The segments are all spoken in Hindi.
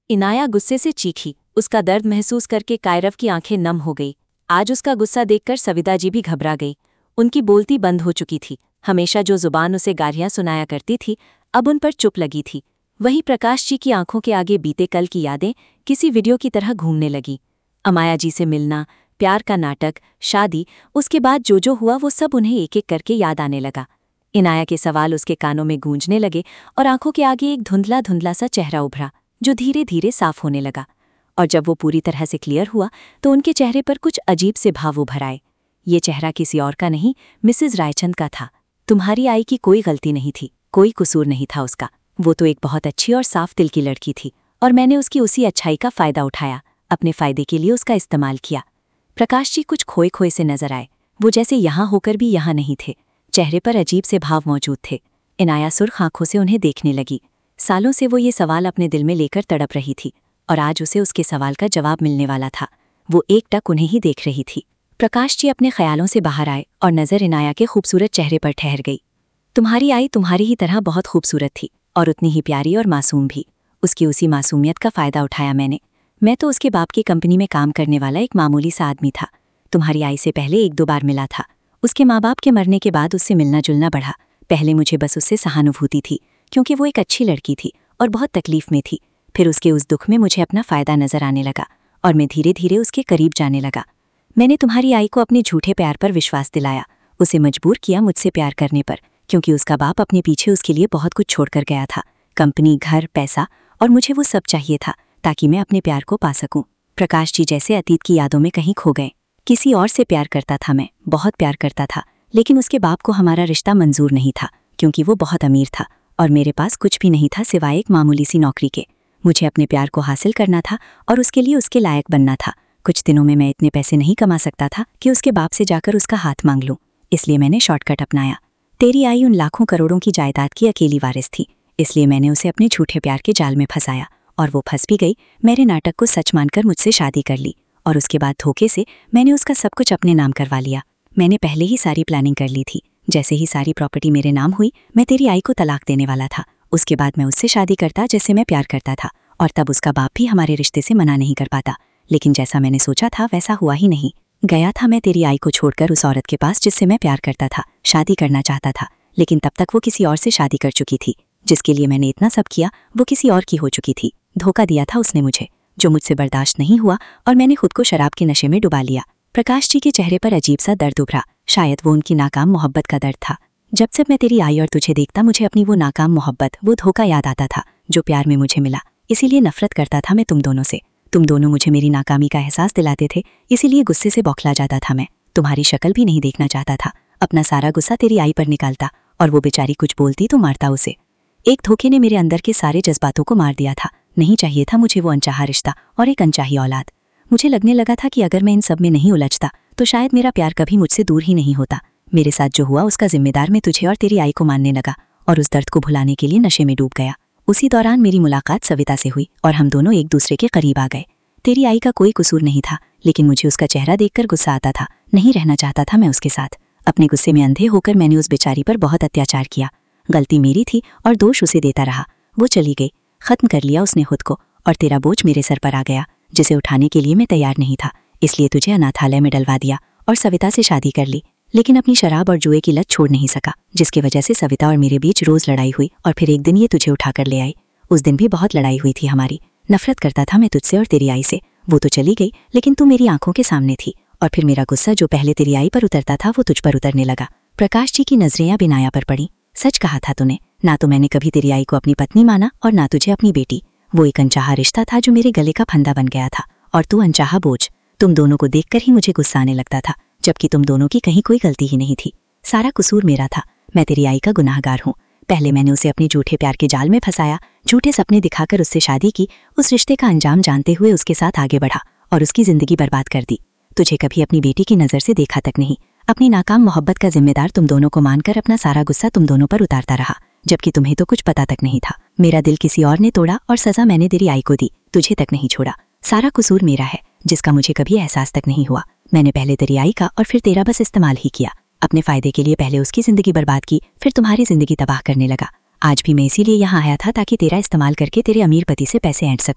इनाया गुस्से से चीखी। उसका दर्द महसूस करके कायरव की आंखें नम हो गई। आज उसका गुस्सा देखकर सविता जी भी घबरा गई। उनकी बोलती बंद हो चुकी थी। हमेशा जो जुबान उसे गालियां सुनाया करती थी, अब उन पर चुप लगी थी। वहीं प्रकाश जी की आंखों के आगे बीते कल की यादें किसी वीडियो की तरह घूमने लगी। अमाया जी से मिलना, प्यार का नाटक, शादी, उसके बाद जो हुआ वो सब उन्हें एक एक करके याद आने लगा। इनाया के सवाल उसके कानों में गूंजने लगे और आंखों के आगे एक धुंधला धुंधला सा चेहरा उभरा, जो धीरे धीरे साफ होने लगा। और जब वो पूरी तरह से क्लियर हुआ तो उनके चेहरे पर कुछ अजीब से भाव उभर आए। ये चेहरा किसी और का नहीं, मिसेज रायचंद का था। तुम्हारी आई की कोई गलती नहीं थी, कोई कसूर नहीं था उसका। वो तो एक बहुत अच्छी और साफ दिल की लड़की थी, और मैंने उसकी उसी अच्छाई का फायदा उठाया, अपने फायदे के लिए उसका इस्तेमाल किया। प्रकाश जी कुछ खोए खोए से नजर आए। वो जैसे यहाँ होकर भी यहाँ नहीं थे। चेहरे पर अजीब से भाव मौजूद थे। इनाया सुर्ख आंखों से उन्हें देखने लगी। सालों से वो ये सवाल अपने दिल में लेकर तड़प रही थी, और आज उसे उसके सवाल का जवाब मिलने वाला था। वो एकटक उन्हें ही देख रही थी। प्रकाश जी अपने ख्यालों से बाहर आए और नज़र इनाया के खूबसूरत चेहरे पर ठहर गई। तुम्हारी आई तुम्हारी ही तरह बहुत खूबसूरत थी, और उतनी ही प्यारी और मासूम भी। उसकी उसी मासूमियत का फ़ायदा उठाया मैंने। मैं तो उसके बाप की कंपनी में काम करने वाला एक मामूली सा आदमी था। तुम्हारी आई से पहले एक दो बार मिला था। उसके माँ बाप के मरने के बाद उससे मिलना जुलना बढ़ा। पहले मुझे बस उससे सहानुभूति थी, क्योंकि वो एक अच्छी लड़की थी और बहुत तकलीफ में थी। फिर उसके उस दुख में मुझे अपना फ़ायदा नज़र आने लगा, और मैं धीरे धीरे उसके करीब जाने लगा। मैंने तुम्हारी आई को अपने झूठे प्यार पर विश्वास दिलाया, उसे मजबूर किया मुझसे प्यार करने पर, क्योंकि उसका बाप अपने पीछे उसके लिए बहुत कुछ छोड़कर गया था। कंपनी, घर, पैसा, और मुझे वो सब चाहिए था ताकि मैं अपने प्यार को पा सकूं। प्रकाश जी जैसे अतीत की यादों में कहीं खो गए। किसी और से प्यार करता था मैं, बहुत प्यार करता था, लेकिन उसके बाप को हमारा रिश्ता मंजूर नहीं था, क्योंकि वो बहुत अमीर था और मेरे पास कुछ भी नहीं था सिवाय एक मामूली सी नौकरी के। मुझे अपने प्यार को हासिल करना था और उसके लिए उसके लायक बनना था। कुछ दिनों में मैं इतने पैसे नहीं कमा सकता था कि उसके बाप से जाकर उसका हाथ मांग लूं, इसलिए मैंने शॉर्टकट अपनाया। तेरी आई उन लाखों करोड़ों की जायदाद की अकेली वारिस थी, इसलिए मैंने उसे अपने झूठे प्यार के जाल में फंसाया, और वो फंस भी गई। मेरे नाटक को सच मानकर मुझसे शादी कर ली, और उसके बाद धोखे से मैंने उसका सब कुछ अपने नाम करवा लिया। मैंने पहले ही सारी प्लानिंग कर ली थी। जैसे ही सारी प्रॉपर्टी मेरे नाम हुई, मैं तेरी आई को तलाक देने वाला था। उसके बाद मैं उससे शादी करता जिससे मैं प्यार करता था, और तब उसका बाप भी हमारे रिश्ते से मना नहीं कर पाता। लेकिन जैसा मैंने सोचा था वैसा हुआ ही नहीं। गया था मैं तेरी आई को छोड़कर उस औरत के पास जिससे मैं प्यार करता था, शादी करना चाहता था, लेकिन तब तक वो किसी और से शादी कर चुकी थी। जिसके लिए मैंने इतना सब किया वो किसी और की हो चुकी थी। धोखा दिया था उसने मुझे, जो मुझसे बर्दाश्त नहीं हुआ, और मैंने खुद को शराब के नशे में डुबा लिया। प्रकाश जी के चेहरे पर अजीब सा दर्द उभरा। शायद वो उनकी नाकाम मोहब्बत का दर्द था। जब से मैं तेरी आई और तुझे देखता, मुझे अपनी वो नाकाम मोहब्बत, वो धोखा याद आता था जो प्यार में मुझे मिला। इसीलिए नफरत करता था मैं तुम दोनों से। तुम दोनों मुझे मेरी नाकामी का एहसास दिलाते थे, इसीलिए गुस्से से बौखला जाता था मैं। तुम्हारी शक्ल भी नहीं देखना चाहता था। अपना सारा गुस्सा तेरी आई पर निकालता, और वो बेचारी कुछ बोलती तो मारता उसे। एक धोखे ने मेरे अंदर के सारे जज्बातों को मार दिया था। नहीं चाहिए था मुझे वो अनचाहा रिश्ता और एक अनचाही औलाद। मुझे लगने लगा था कि अगर मैं इन सब में नहीं उलझता तो शायद मेरा प्यार कभी मुझसे दूर ही नहीं होता। मेरे साथ जो हुआ उसका जिम्मेदार मैं तुझे और तेरी आई को मानने लगा, और उस दर्द को भुलाने के लिए नशे में डूब गया। उसी दौरान मेरी मुलाकात सविता से हुई, और हम दोनों एक दूसरे के करीब आ गए। तेरी आई का कोई कसूर नहीं था, लेकिन मुझे उसका चेहरा देखकर गुस्सा आता था। नहीं रहना चाहता था मैं उसके साथ। अपने गुस्से में अंधे होकर मैंने उस बेचारी पर बहुत अत्याचार किया। गलती मेरी थी और दोष उसे देता रहा। वो चली गई, खत्म कर लिया उसने खुद को, और तेरा बोझ मेरे सर पर आ गया, जिसे उठाने के लिए मैं तैयार नहीं था। इसलिए तुझे अनाथालय में डलवा दिया और सविता से शादी कर ली। लेकिन अपनी शराब और जुए की लत छोड़ नहीं सका, जिसकी वजह से सविता और मेरे बीच रोज लड़ाई हुई, और फिर एक दिन ये तुझे उठाकर ले आई। उस दिन भी बहुत लड़ाई हुई थी हमारी। नफरत करता था मैं तुझसे और तेरी आई से। वो तो चली गई, लेकिन तू मेरी आंखों के सामने थी, और फिर मेरा गुस्सा जो पहले तेरी आई पर उतरता था वो तुझ पर उतरने लगा। प्रकाश जी की नजरें अब इनाया पर पड़ी। सच कहा था तूने। ना तो मैंने कभी तेरी आई को अपनी पत्नी माना, और ना तुझे अपनी बेटी। वो एक अनचाहा रिश्ता था जो मेरे गले का फंदा बन गया था, और तू अनचाहा बोझ। तुम दोनों को देखकर ही मुझे गुस्सा आने लगता था, जबकि तुम दोनों की कहीं कोई गलती ही नहीं थी। सारा कसूर मेरा था। मैं तेरी आई का गुनाहगार हूँ। पहले मैंने उसे अपने झूठे प्यार के जाल में फंसाया, झूठे सपने दिखाकर उससे शादी की, उस रिश्ते का अंजाम जानते हुए उसके साथ आगे बढ़ा और उसकी जिंदगी बर्बाद कर दी। तुझे कभी अपनी बेटी की नज़र से देखा तक नहीं। अपनी नाकाम मोहब्बत का जिम्मेदार तुम दोनों को मानकर अपना सारा गुस्सा तुम दोनों पर उतारता रहा, जबकि तुम्हें तो कुछ पता तक नहीं था। मेरा दिल किसी और ने तोड़ा और सजा मैंने तेरी आई को दी, तुझे तक नहीं छोड़ा। सारा कसूर मेरा है, जिसका मुझे कभी एहसास तक नहीं हुआ। मैंने पहले तेरी आई का और फिर तेरा बस इस्तेमाल ही किया। अपने फायदे के लिए पहले उसकी जिंदगी बर्बाद की, फिर तुम्हारी जिंदगी तबाह करने लगा। आज भी मैं इसीलिए यहाँ आया था ताकि तेरा इस्तेमाल करके तेरे अमीर पति से पैसे ऐंठ सकूं।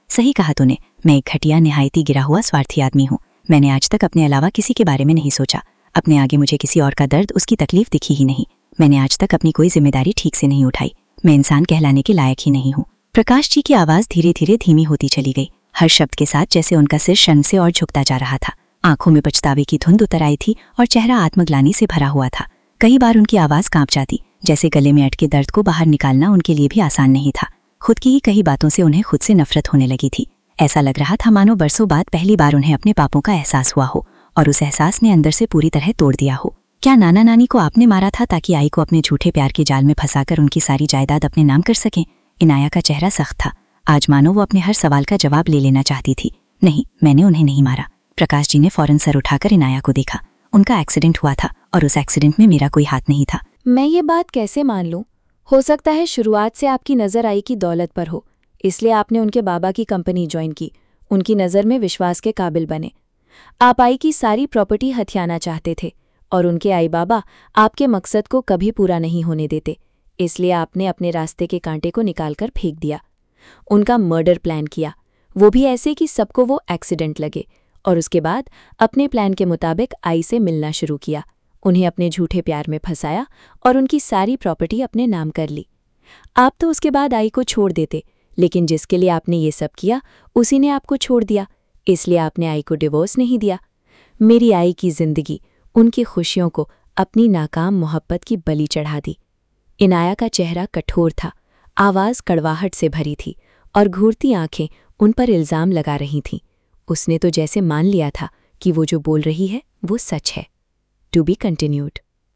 सही कहा तूने, मैं एक घटिया, निहायती गिरा हुआ स्वार्थी आदमी हूँ। मैंने आज तक अपने अलावा किसी के बारे में नहीं सोचा। अपने आगे मुझे किसी और का दर्द, उसकी तकलीफ दिखी ही नहीं। मैंने आज तक अपनी कोई जिम्मेदारी ठीक से नहीं उठाई। मैं इंसान कहलाने के लायक ही नहीं हूँ। प्रकाश जी की आवाज़ धीरे धीरे धीमी होती चली गई, हर शब्द के साथ जैसे उनका सिर शर्म से और झुकता जा रहा था। आंखों में पछतावे की धुंध उतर आई थी और चेहरा आत्मग्लानि से भरा हुआ था। कई बार उनकी आवाज़ कांप जाती, जैसे गले में अटके दर्द को बाहर निकालना उनके लिए भी आसान नहीं था। खुद की ही कई बातों से उन्हें खुद से नफरत होने लगी थी। ऐसा लग रहा था मानो बरसों बाद पहली बार उन्हें अपने पापों का एहसास हुआ हो, और उस एहसास ने अंदर से पूरी तरह तोड़ दिया हो। क्या नाना नानी को आपने मारा था ताकि आई को अपने झूठे प्यार के जाल में फंसाकर उनकी सारी जायदाद अपने नाम कर सकें? इनाया का चेहरा सख्त था। आज मानो वो अपने हर सवाल का जवाब ले लेना चाहती थी। नहीं, मैंने उन्हें नहीं मारा। प्रकाश जी ने फौरन सर उठाकर इनाया को देखा। उनका एक्सीडेंट हुआ था और उस एक्सीडेंट में मेरा कोई हाथ नहीं था। मैं ये बात कैसे मान लूं? हो सकता है शुरुआत से आपकी नज़र आई की दौलत पर हो, इसलिए आपने उनके बाबा की कंपनी ज्वाइन की, उनकी नज़र में विश्वास के काबिल बने। आप आई की सारी प्रॉपर्टी हथियाना चाहते थे और उनके आई बाबा आपके मकसद को कभी पूरा नहीं होने देते, इसलिए आपने अपने रास्ते के कांटे को निकालकर फेंक दिया। उनका मर्डर प्लान किया, वो भी ऐसे कि सबको वो एक्सीडेंट लगे, और उसके बाद अपने प्लान के मुताबिक आई से मिलना शुरू किया, उन्हें अपने झूठे प्यार में फंसाया और उनकी सारी प्रॉपर्टी अपने नाम कर ली। आप तो उसके बाद आई को छोड़ देते, लेकिन जिसके लिए आपने ये सब किया उसी ने आपको छोड़ दिया, इसलिए आपने आई को डिवोर्स नहीं दिया। मेरी आई की जिंदगी, उनकी खुशियों को अपनी नाकाम मोहब्बत की बलि चढ़ा दी। इनाया का चेहरा कठोर था, आवाज़ कड़वाहट से भरी थी और घूरती आंखें उन पर इल्ज़ाम लगा रही थीं। उसने तो जैसे मान लिया था कि वो जो बोल रही है वो सच है। To be continued.